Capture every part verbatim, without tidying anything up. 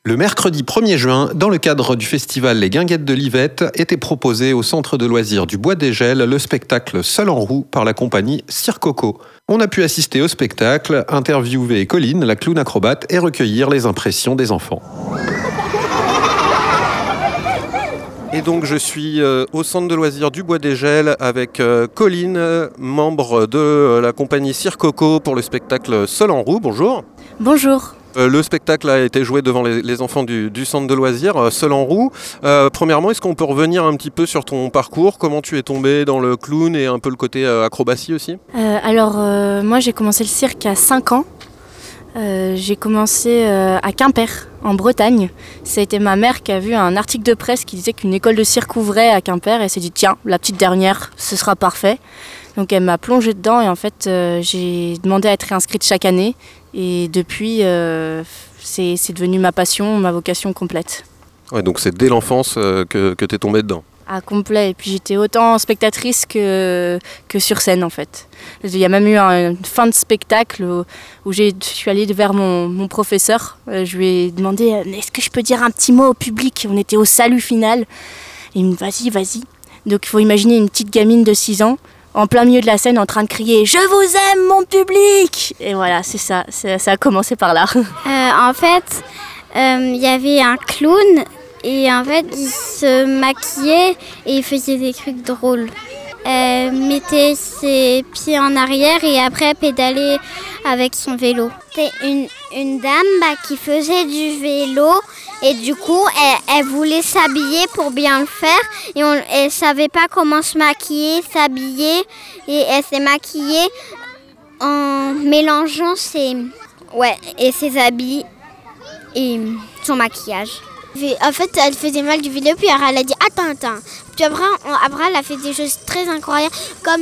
Le mercredi premier juin, dans le cadre du festival Les Guinguettes de l'Yvette, était proposé au centre de loisirs du Bois des Gels le spectacle Seul en roue par la compagnie Circoco. On a pu assister au spectacle, interviewer Colline, la clown acrobate, et recueillir les impressions des enfants. Et donc je suis euh, au centre de loisirs du Bois des Gels avec euh, Colline, membre de euh, la compagnie Circoco pour le spectacle Seul en roue. Bonjour. Bonjour. Euh, le spectacle a été joué devant les, les enfants du, du centre de loisirs, euh, Seul en roue. Euh, premièrement, est-ce qu'on peut revenir un petit peu sur ton parcours? Comment tu es tombé dans le clown et un peu le côté euh, acrobatie aussi? euh, Alors, euh, moi j'ai commencé le cirque à cinq ans. Euh, j'ai commencé euh, à Quimper, en Bretagne. Ça a été ma mère qui a vu un article de presse qui disait qu'une école de cirque ouvrait à Quimper et elle s'est dit tiens, la petite dernière, ce sera parfait. Donc elle m'a plongée dedans et en fait euh, j'ai demandé à être réinscrite chaque année et depuis euh, c'est, c'est devenu ma passion, ma vocation complète. Ouais, donc c'est dès l'enfance euh, que, que tu es tombée dedans. À complet, et puis j'étais autant spectatrice que, que sur scène en fait. Il y a même eu un, une fin de spectacle où, où j'ai, je suis allée vers mon, mon professeur, je lui ai demandé est-ce que je peux dire un petit mot au public? On était au salut final, et il me dit vas-y, vas-y. Donc il faut imaginer une petite gamine de six ans en plein milieu de la scène en train de crier « Je vous aime mon public !» Et voilà, c'est ça, c'est, ça a commencé par là. Euh, en fait, il euh, y avait un clown et en fait, il se maquillait et il faisait des trucs drôles. Elle mettait ses pieds en arrière et après pédalait avec son vélo. C'était une, une dame bah, qui faisait du vélo et du coup elle, elle voulait s'habiller pour bien le faire et on, elle ne savait pas comment se maquiller, s'habiller et elle s'est maquillée en mélangeant ses, ouais, et ses habits et son maquillage. En fait, elle faisait mal du vélo, puis elle a dit « Attends, attends ». Puis après, après, elle a fait des choses très incroyables, comme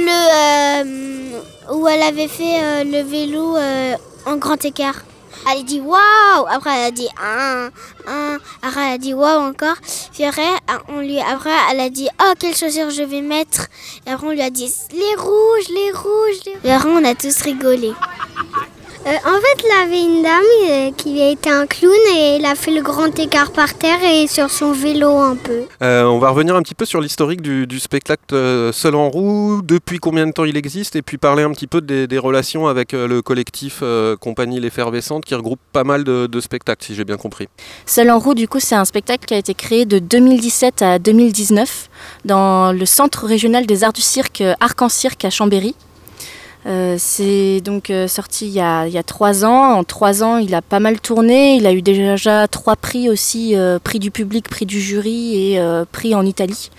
le euh, où elle avait fait euh, le vélo euh, en grand écart. Elle a dit « Waouh ». Après, elle a dit « Un, un ». Après, elle a dit « Waouh » encore. Puis après, on lui, après, elle a dit « Oh, quelles chaussures je vais mettre ». Et après, on lui a dit « Les rouges, les rouges, les rouges ». Et après, on a tous rigolé. Euh, en fait, il y avait une dame euh, qui a été un clown et elle a fait le grand écart par terre et sur son vélo un peu. Euh, on va revenir un petit peu sur l'historique du, du spectacle euh, Seul en roue, depuis combien de temps il existe et puis parler un petit peu des, des relations avec euh, le collectif euh, Compagnie l'Effervescente qui regroupe pas mal de, de spectacles, si j'ai bien compris. Seul en roue, du coup, c'est un spectacle qui a été créé de deux mille dix-sept à deux mille dix-neuf dans le Centre régional des arts du cirque Arc-en-Cirque à Chambéry. Euh, c'est donc euh, sorti il y, a, il y a trois ans. En trois ans, il a pas mal tourné. Il a eu déjà trois prix aussi, euh, prix du public, prix du jury et euh, prix en Italie.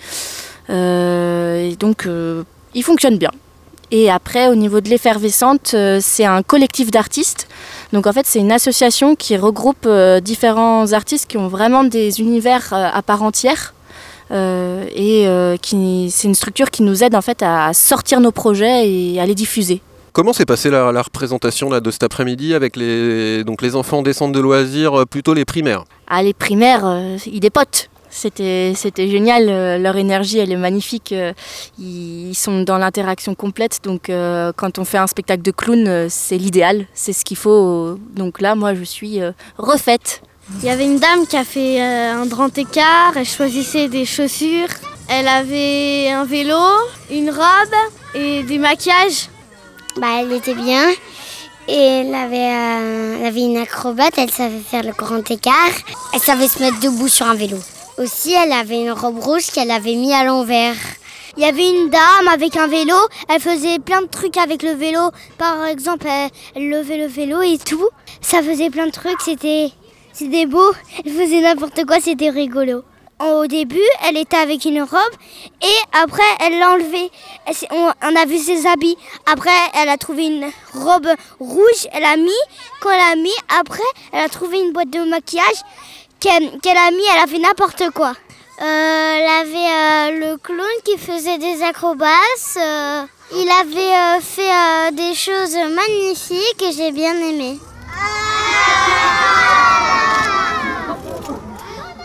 Euh, et donc, euh, il fonctionne bien. Et après, au niveau de l'Effervescente, euh, c'est un collectif d'artistes. Donc en fait, c'est une association qui regroupe euh, différents artistes qui ont vraiment des univers euh, à part entière. Euh, et euh, qui, c'est une structure qui nous aide en fait à sortir nos projets et à les diffuser. Comment s'est passée la, la représentation là, de cet après-midi avec les, donc les enfants des centres de loisirs, plutôt les primaires? Ah, les primaires, euh, ils dépotent. C'était, c'était génial, euh, leur énergie elle est magnifique, euh, ils, ils sont dans l'interaction complète, donc euh, quand on fait un spectacle de clown, euh, c'est l'idéal, c'est ce qu'il faut, donc là moi je suis euh, refaite. Il y avait une dame qui a fait euh, un grand écart, elle choisissait des chaussures. Elle avait un vélo, une robe et des maquillages. Bah, elle était bien. Et elle avait, euh, elle avait une acrobate, elle savait faire le grand écart. Elle savait se mettre debout sur un vélo. Aussi, elle avait une robe rouge qu'elle avait mis à l'envers. Il y avait une dame avec un vélo, elle faisait plein de trucs avec le vélo. Par exemple, elle, elle levait le vélo et tout. Ça faisait plein de trucs, c'était... C'était beau, elle faisait n'importe quoi, c'était rigolo. Au début, elle était avec une robe et après, elle l'a enlevée. On, on a vu ses habits. Après, elle a trouvé une robe rouge, elle a mis. Quand elle a mis, après, elle a trouvé une boîte de maquillage qu'elle, qu'elle a mis, elle a fait n'importe quoi. Euh, elle avait euh, le clown qui faisait des acrobaties. Euh, il avait euh, fait euh, des choses magnifiques et j'ai bien aimé.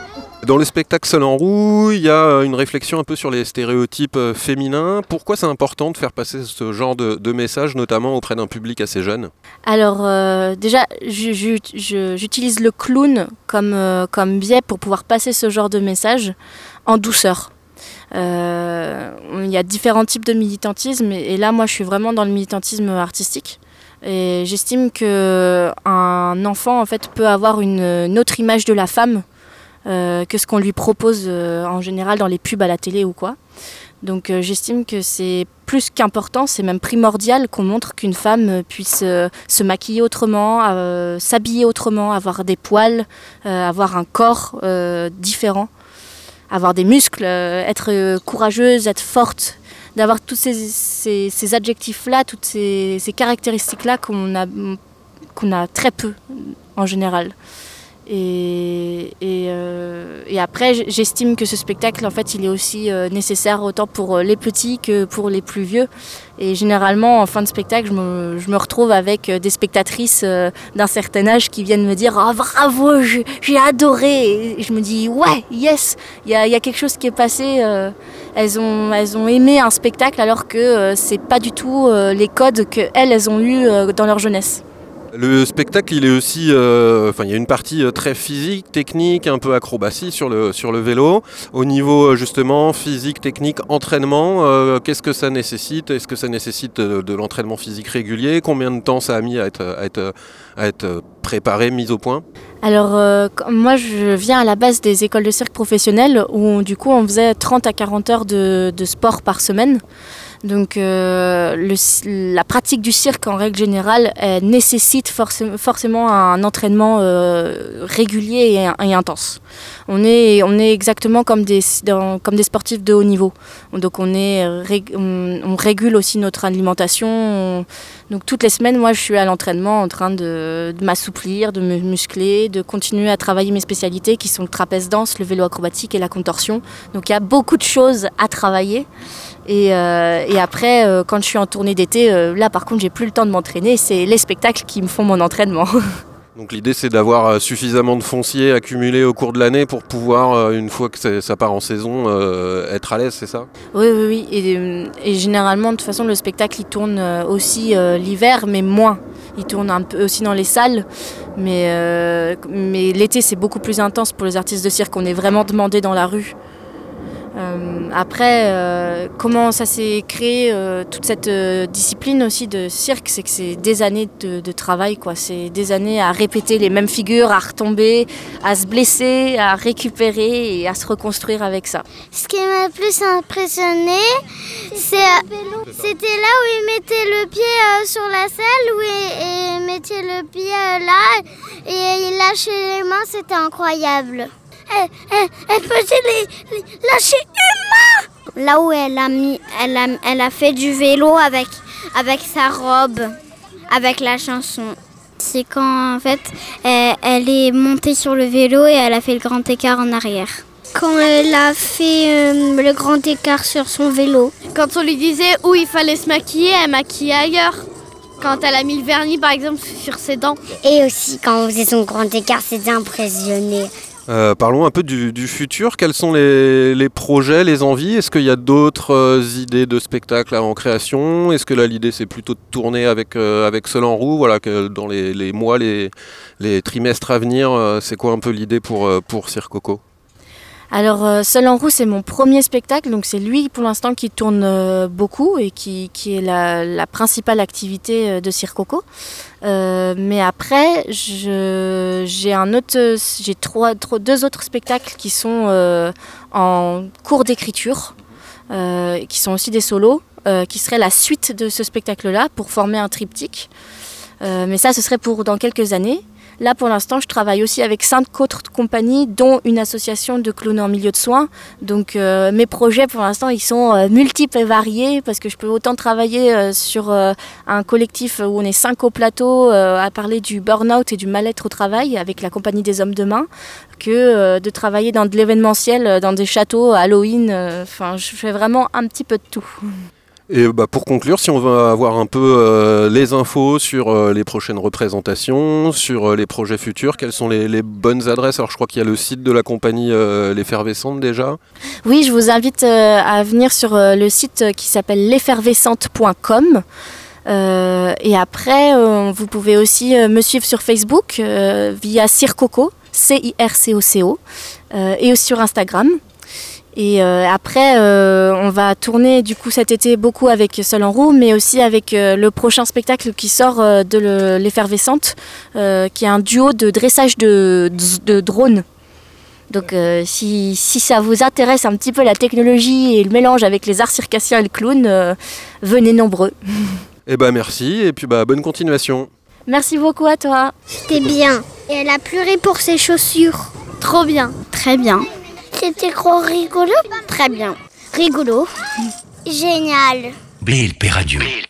Dans le spectacle Seul en roue, il y a une réflexion un peu sur les stéréotypes féminins. Pourquoi c'est important de faire passer ce genre de, de message, notamment auprès d'un public assez jeune ? Alors euh, déjà, je, je, je, j'utilise le clown comme, euh, comme biais pour pouvoir passer ce genre de message en douceur. Euh, il y a différents types de militantisme et, et là, moi, je suis vraiment dans le militantisme artistique. Et j'estime qu'un enfant, en fait, peut avoir une, une autre image de la femme euh, que ce qu'on lui propose euh, en général dans les pubs à la télé ou quoi. Donc euh, j'estime que c'est plus qu'important, c'est même primordial qu'on montre qu'une femme puisse euh, se maquiller autrement, euh, s'habiller autrement, avoir des poils, euh, avoir un corps euh, différent, avoir des muscles, euh, être euh, courageuse, être forte, d'avoir tous ces, ces, ces adjectifs-là, toutes ces, ces caractéristiques-là qu'on a, qu'on a très peu en général. Et, et, euh, et après, j'estime que ce spectacle, en fait, il est aussi euh, nécessaire autant pour les petits que pour les plus vieux. Et généralement, en fin de spectacle, je me, je me retrouve avec des spectatrices euh, d'un certain âge qui viennent me dire « Ah, oh, bravo, je, j'ai adoré !» Et je me dis « Ouais, yes !» Il y a, y a quelque chose qui est passé. Euh, elles, ont, elles ont aimé un spectacle alors que euh, c'est pas du tout euh, les codes qu'elles, elles ont eus euh, dans leur jeunesse. Le spectacle, il est aussi, euh, enfin, il y a une partie très physique, technique, un peu acrobatie sur le sur le vélo. Au niveau justement physique, technique, entraînement, euh, qu'est-ce que ça nécessite ? Est-ce que ça nécessite de, de l'entraînement physique régulier ? Combien de temps ça a mis à être à être à être préparé, mis au point ? Alors euh, moi je viens à la base des écoles de cirque professionnelles où du coup on faisait trente à quarante heures de, de sport par semaine. Donc euh, le, la pratique du cirque en règle générale elle nécessite forc- forcément un entraînement euh, régulier et, et intense. On est, on est exactement comme des, dans, comme des sportifs de haut niveau. Donc on, est, on, on régule aussi notre alimentation. On, donc toutes les semaines, moi je suis à l'entraînement en train de, de m'assouplir, de me muscler, de continuer à travailler mes spécialités qui sont le trapèze danse, le vélo acrobatique et la contorsion. Donc il y a beaucoup de choses à travailler. Et, euh, et après, euh, quand je suis en tournée d'été, euh, là par contre, j'ai plus le temps de m'entraîner. C'est les spectacles qui me font mon entraînement. Donc l'idée, c'est d'avoir suffisamment de foncier accumulé au cours de l'année pour pouvoir, une fois que ça part en saison, euh, être à l'aise, c'est ça ? Oui, oui, oui. Et, et généralement, de toute façon, le spectacle, il tourne aussi euh, l'hiver, mais moins. Il tourne un peu aussi dans les salles. Mais, euh, mais l'été, c'est beaucoup plus intense pour les artistes de cirque. On est vraiment demandé dans la rue. Euh, après, euh, comment ça s'est créé, euh, toute cette euh, discipline aussi de cirque, c'est que c'est des années de, de travail, quoi. C'est des années à répéter les mêmes figures, à retomber, à se blesser, à récupérer et à se reconstruire avec ça. Ce qui m'a le plus impressionné, c'est, c'était là où il mettait le pied euh, sur la selle, où il, il mettait le pied euh, là et il lâchait les mains, c'était incroyable. Elle, elle, elle faisait les, les lâcher une main. Là où elle a mis, elle a, elle a fait du vélo avec, avec sa robe, avec la chanson. C'est quand en fait elle, elle est montée sur le vélo et elle a fait le grand écart en arrière. Quand elle a fait euh, le grand écart sur son vélo. Quand on lui disait où il fallait se maquiller, elle maquillait ailleurs. Quand elle a mis le vernis par exemple sur ses dents. Et aussi quand on faisait son grand écart, c'était impressionné. Euh, parlons un peu du, du futur. Quels sont les, les projets, les envies ? Est-ce qu'il y a d'autres euh, idées de spectacles en création ? Est-ce que là l'idée c'est plutôt de tourner avec, euh, avec Seul en roue ? Voilà, que dans les, les mois, les, les trimestres à venir, euh, c'est quoi un peu l'idée pour, euh, pour Circoco ? Alors euh, Seul en roue, c'est mon premier spectacle, donc c'est lui pour l'instant qui tourne euh, beaucoup et qui, qui est la, la principale activité euh, de Circoco. Euh, mais après, je, j'ai, un autre, j'ai trois, trois, deux autres spectacles qui sont euh, en cours d'écriture, euh, qui sont aussi des solos, euh, qui seraient la suite de ce spectacle-là pour former un triptyque. Euh, mais ça, ce serait pour dans quelques années. Là, pour l'instant, je travaille aussi avec cinq autres compagnies, dont une association de clowns en milieu de soins. Donc, euh, mes projets, pour l'instant, ils sont euh, multiples et variés parce que je peux autant travailler euh, sur euh, un collectif où on est cinq au plateau euh, à parler du burn-out et du mal-être au travail avec la compagnie des Hommes de Main que euh, de travailler dans de l'événementiel, dans des châteaux, Halloween. Enfin, euh, je fais vraiment un petit peu de tout. Et bah, pour conclure, si on veut avoir un peu euh, les infos sur euh, les prochaines représentations, sur euh, les projets futurs, quelles sont les, les bonnes adresses? Alors je crois qu'il y a le site de la compagnie euh, L'Effervescente déjà. Oui, je vous invite euh, à venir sur euh, le site qui s'appelle l'effervescente point com. Euh, et après, euh, vous pouvez aussi euh, me suivre sur Facebook euh, via Circoco, C I R C O C O, euh, et aussi sur Instagram. Et euh, après, euh, on va tourner du coup cet été beaucoup avec Seul en roue, mais aussi avec euh, le prochain spectacle qui sort euh, de le, l'Effervescente, euh, qui est un duo de dressage de, de, de drones. Donc euh, si, si ça vous intéresse un petit peu la technologie et le mélange avec les arts circassiens et le clown, euh, venez nombreux. Eh ben merci, et puis bah, bonne continuation. Merci beaucoup à toi. C'était bien. Et elle a pleuré pour ses chaussures. Trop bien. Très bien. C'était trop rigolo. Très bien. Rigolo. Génial. Blé, le Père Adieu.